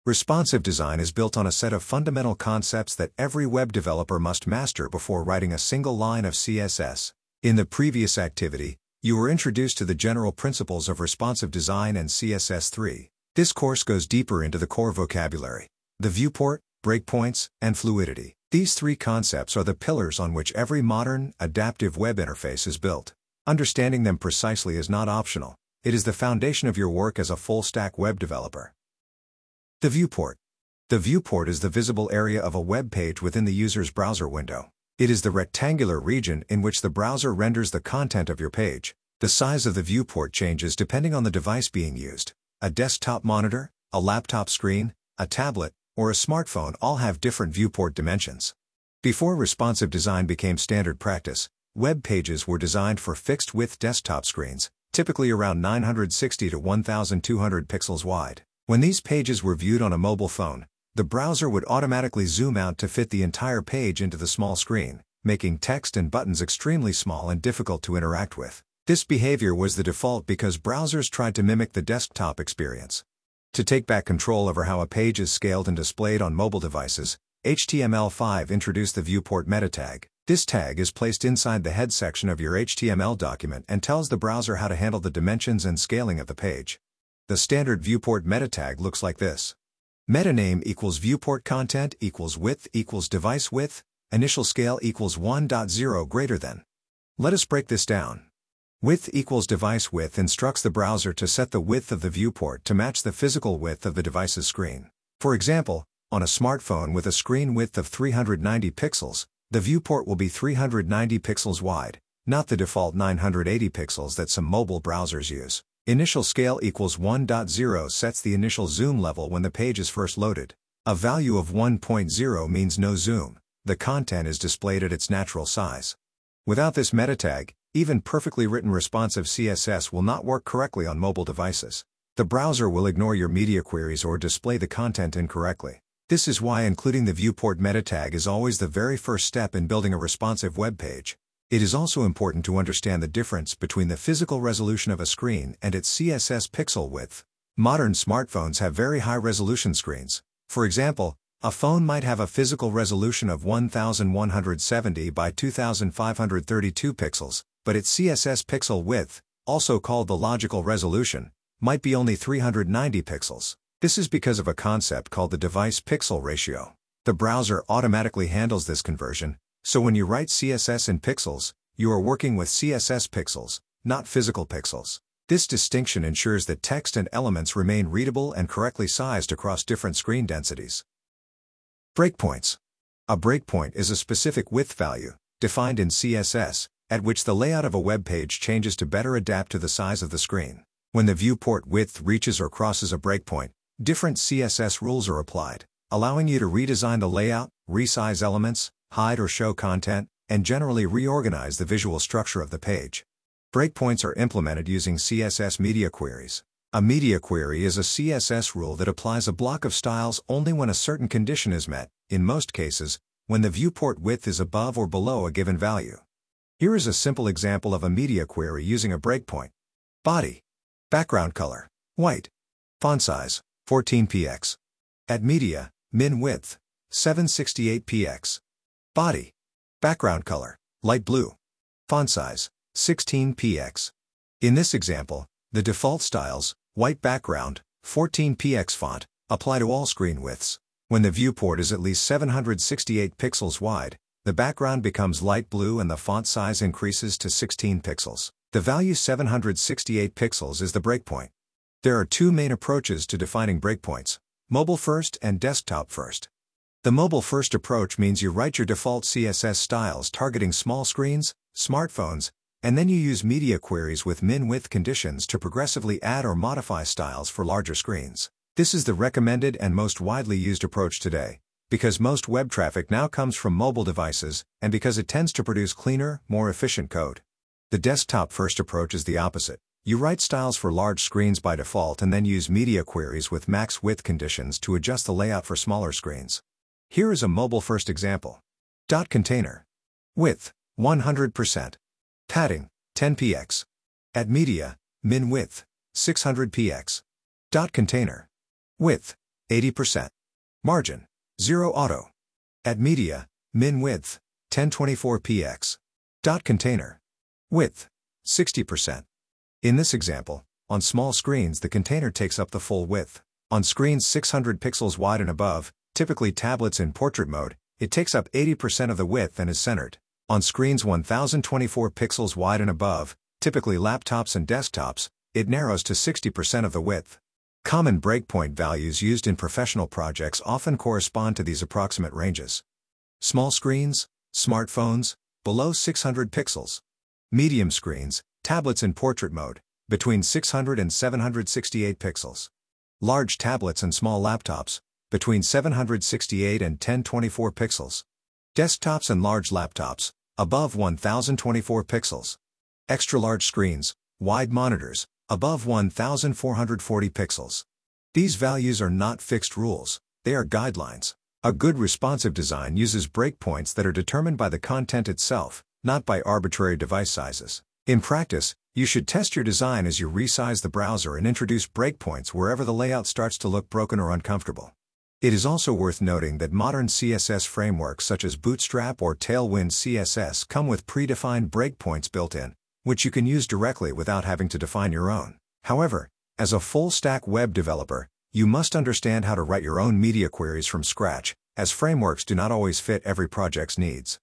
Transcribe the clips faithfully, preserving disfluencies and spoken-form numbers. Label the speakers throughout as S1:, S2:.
S1: Responsive design is built on a set of fundamental concepts that every web developer must master before writing a single line of C S S. In the previous activity, you were introduced to the general principles of responsive design and C S S three. This course goes deeper into the core vocabulary, the viewport, breakpoints, and fluidity. These three concepts are the pillars on which every modern, adaptive web interface is built. Understanding them precisely is not optional. It is the foundation of your work as a full-stack web developer. The viewport. The viewport is the visible area of a web page within the user's browser window. It is the rectangular region in which the browser renders the content of your page. The size of the viewport changes depending on the device being used. A desktop monitor, a laptop screen, a tablet, or a smartphone all have different viewport dimensions. Before responsive design became standard practice, web pages were designed for fixed-width desktop screens, typically around nine hundred sixty to one thousand two hundred pixels wide. When these pages were viewed on a mobile phone, the browser would automatically zoom out to fit the entire page into the small screen, making text and buttons extremely small and difficult to interact with. This behavior was the default because browsers tried to mimic the desktop experience. To take back control over how a page is scaled and displayed on mobile devices, H T M L five introduced the viewport meta tag. This tag is placed inside the head section of your H T M L document and tells the browser how to handle the dimensions and scaling of the page. The standard viewport meta tag looks like this. Meta name equals viewport content equals width equals device width, initial scale equals one point zero greater than. Let us break this down. Width equals device width instructs the browser to set the width of the viewport to match the physical width of the device's screen. For example, on a smartphone with a screen width of three hundred ninety pixels, the viewport will be three hundred ninety pixels wide, not the default nine hundred eighty pixels that some mobile browsers use. Initial scale equals one point zero sets the initial zoom level when the page is first loaded. A value of one point zero means no zoom. The content is displayed at its natural size. Without this meta tag, even perfectly written responsive C S S will not work correctly on mobile devices. The browser will ignore your media queries or display the content incorrectly. This is why including the viewport meta tag is always the very first step in building a responsive web page. It is also important to understand the difference between the physical resolution of a screen and its C S S pixel width. Modern smartphones have very high resolution screens. For example, a phone might have a physical resolution of one thousand one hundred seventy by two thousand five hundred thirty-two pixels, but its C S S pixel width, also called the logical resolution, might be only three hundred ninety pixels. This is because of a concept called the device pixel ratio. The browser automatically handles this conversion, so when you write C S S in pixels, you are working with C S S pixels, not physical pixels. This distinction ensures that text and elements remain readable and correctly sized across different screen densities. Breakpoints. A breakpoint is a specific width value, defined in C S S, at which the layout of a web page changes to better adapt to the size of the screen. When the viewport width reaches or crosses a breakpoint, different C S S rules are applied, allowing you to redesign the layout, resize elements, hide or show content, and generally reorganize the visual structure of the page. Breakpoints are implemented using C S S media queries. A media query is a C S S rule that applies a block of styles only when a certain condition is met, in most cases, when the viewport width is above or below a given value. Here is a simple example of a media query using a breakpoint. Body. Background color, white. Font size, fourteen pixels. At media, min width, seven sixty-eight pixels. Body. Background color, light blue. Font size, sixteen pixels. In this example, the default styles, white background, fourteen pixels font, apply to all screen widths. When the viewport is at least seven hundred sixty-eight pixels wide, the background becomes light blue and the font size increases to sixteen pixels. The value seven hundred sixty-eight pixels is the breakpoint. There are two main approaches to defining breakpoints: mobile first and desktop first. The mobile first approach means you write your default C S S styles targeting small screens, smartphones, and then you use media queries with min-width conditions to progressively add or modify styles for larger screens. This is the recommended and most widely used approach today, because most web traffic now comes from mobile devices, and because it tends to produce cleaner, more efficient code. The desktop-first approach is the opposite. You write styles for large screens by default and then use media queries with max width conditions to adjust the layout for smaller screens. Here is a mobile-first example. Dot container. Width, one hundred percent. Padding, ten pixels. At media, min width, six hundred pixels. Dot container. Width, eighty percent. Margin, zero auto. At media, min width, ten twenty-four p x. Dot container. Width, sixty percent. In this example, on small screens the container takes up the full width. On screens six hundred pixels wide and above, typically tablets in portrait mode, it takes up eighty percent of the width and is centered. On screens one thousand twenty-four pixels wide and above, typically laptops and desktops, it narrows to sixty percent of the width. Common breakpoint values used in professional projects often correspond to these approximate ranges. Small screens, smartphones, below six hundred pixels. Medium screens, tablets in portrait mode, between six hundred and seven hundred sixty-eight pixels. Large tablets and small laptops, between seven hundred sixty-eight and ten twenty-four pixels. Desktops and large laptops, above one thousand twenty-four pixels. Extra-large screens, wide monitors, above one thousand four hundred forty pixels. These values are not fixed rules, they are guidelines. A good responsive design uses breakpoints that are determined by the content itself, not by arbitrary device sizes. In practice, you should test your design as you resize the browser and introduce breakpoints wherever the layout starts to look broken or uncomfortable. It is also worth noting that modern C S S frameworks such as Bootstrap or Tailwind C S S come with predefined breakpoints built in, which you can use directly without having to define your own. However, as a full-stack web developer, you must understand how to write your own media queries from scratch, as frameworks do not always fit every project's needs.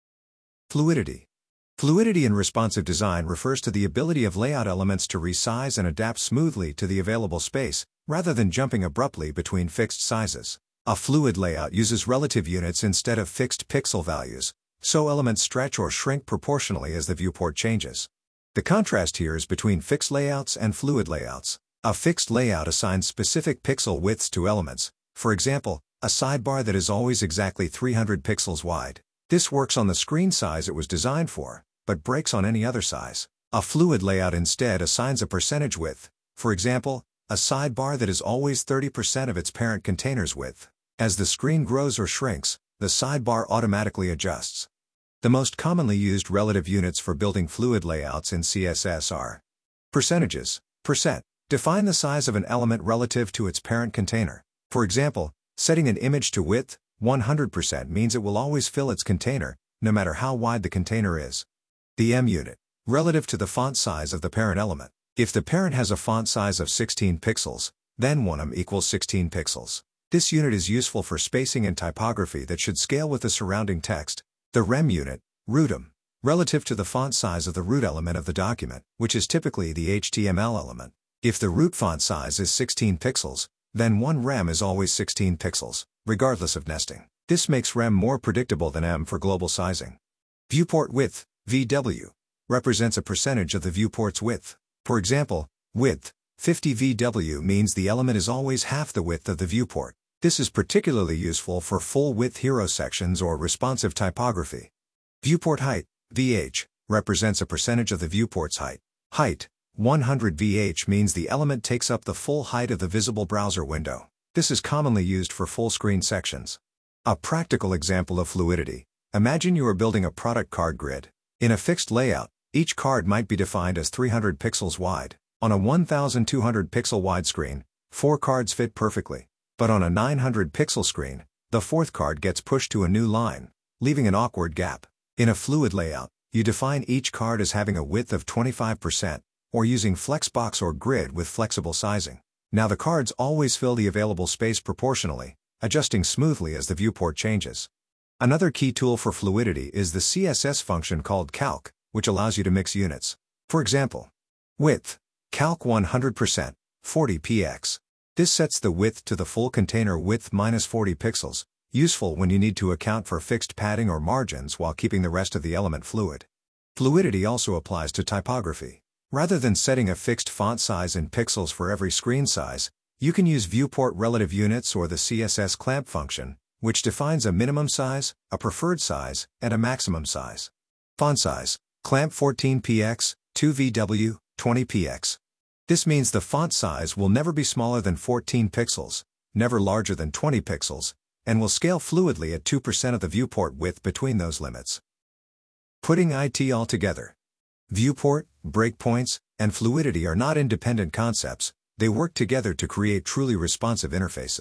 S1: Fluidity. Fluidity in responsive design refers to the ability of layout elements to resize and adapt smoothly to the available space, rather than jumping abruptly between fixed sizes. A fluid layout uses relative units instead of fixed pixel values, so elements stretch or shrink proportionally as the viewport changes. The contrast here is between fixed layouts and fluid layouts. A fixed layout assigns specific pixel widths to elements, for example, a sidebar that is always exactly three hundred pixels wide. This works on the screen size it was designed for, but breaks on any other size. A fluid layout instead assigns a percentage width, for example, a sidebar that is always thirty percent of its parent container's width. As the screen grows or shrinks, the sidebar automatically adjusts. The most commonly used relative units for building fluid layouts in C S S are percentages. Percent. Define the size of an element relative to its parent container. For example, setting an image to width one hundred percent means it will always fill its container, no matter how wide the container is. The M unit. Relative to the font size of the parent element. If the parent has a font size of sixteen pixels, then one M equals sixteen pixels. This unit is useful for spacing and typography that should scale with the surrounding text. The R E M unit, rootM, relative to the font size of the root element of the document, which is typically the H T M L element. If the root font size is sixteen pixels, then one R E M is always sixteen pixels, regardless of nesting. This makes R E M more predictable than M for global sizing. Viewport width, V W, represents a percentage of the viewport's width. For example, width, fifty V W means the element is always half the width of the viewport. This is particularly useful for full-width hero sections or responsive typography. Viewport height, V H, represents a percentage of the viewport's height. Height, one hundred V H means the element takes up the full height of the visible browser window. This is commonly used for full-screen sections. A practical example of fluidity. Imagine you are building a product card grid. In a fixed layout, each card might be defined as three hundred pixels wide. On a one thousand two hundred pixel wide screen, four cards fit perfectly. But on a nine hundred pixel screen, the fourth card gets pushed to a new line, leaving an awkward gap. In a fluid layout, you define each card as having a width of twenty-five percent, or using Flexbox or Grid with flexible sizing. Now the cards always fill the available space proportionally, adjusting smoothly as the viewport changes. Another key tool for fluidity is the C S S function called calc, which allows you to mix units. For example, width, calc one hundred percent, forty p x. This sets the width to the full container width minus forty pixels, useful when you need to account for fixed padding or margins while keeping the rest of the element fluid. Fluidity also applies to typography. Rather than setting a fixed font size in pixels for every screen size, you can use viewport relative units or the C S S clamp function, which defines a minimum size, a preferred size, and a maximum size. Font size, clamp fourteen p x, two V W, twenty p x. This means the font size will never be smaller than fourteen pixels, never larger than twenty pixels, and will scale fluidly at two percent of the viewport width between those limits. Putting I T all together. Viewport, breakpoints, and fluidity are not independent concepts, they work together to create truly responsive interfaces.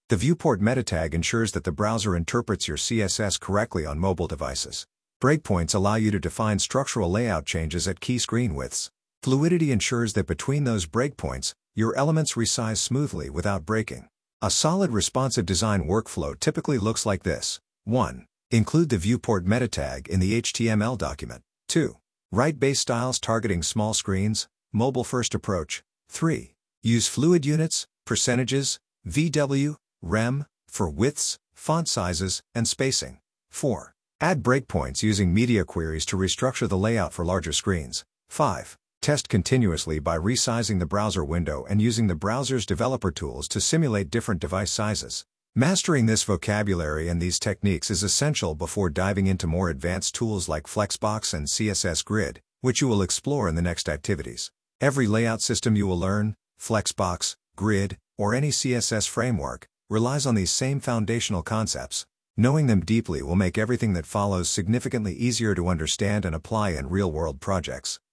S1: The viewport meta tag ensures that the browser interprets your C S S correctly on mobile devices. Breakpoints allow you to define structural layout changes at key screen widths. Fluidity ensures that between those breakpoints, your elements resize smoothly without breaking. A solid responsive design workflow typically looks like this. one. Include the viewport meta tag in the H T M L document. two. Write base styles targeting small screens, mobile-first approach. three. Use fluid units, percentages, V W, rem, for widths, font sizes, and spacing. four. Add breakpoints using media queries to restructure the layout for larger screens. five. Test continuously by resizing the browser window and using the browser's developer tools to simulate different device sizes. Mastering this vocabulary and these techniques is essential before diving into more advanced tools like Flexbox and C S S Grid, which you will explore in the next activities. Every layout system you will learn, Flexbox, Grid, or any C S S framework, relies on these same foundational concepts. Knowing them deeply will make everything that follows significantly easier to understand and apply in real-world projects.